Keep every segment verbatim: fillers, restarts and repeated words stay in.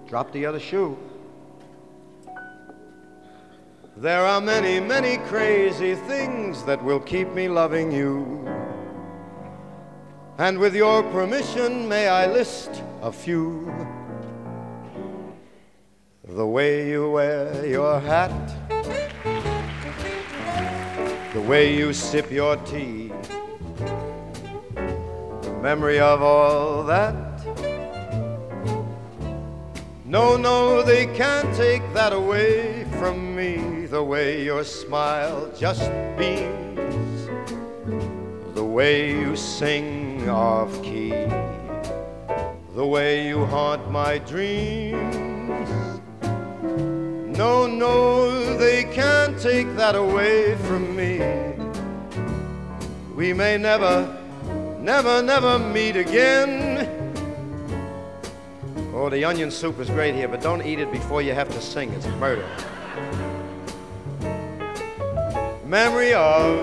Drop the other shoe. There are many, many crazy things that will keep me loving you. And with your permission, may I list a few? The way you wear your hat, the way you sip your tea, the memory of all that. No, no, they can't take that away from me. The way your smile just beams, the way you sing off key, the way you haunt my dreams. No, no, they can't take that away from me. We may never, never, never meet again. Oh, the onion soup is great here, but don't eat it before you have to sing. It's murder. Memory of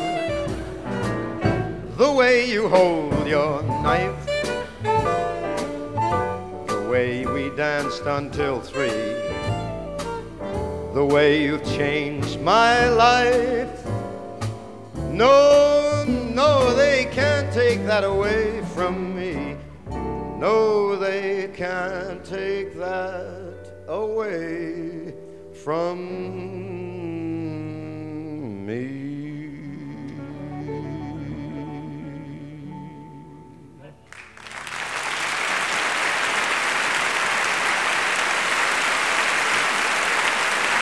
the way you hold your knife, the way we danced until three, the way you've changed my life. No, no, they can't take that away from me. No, they can't take that away from me.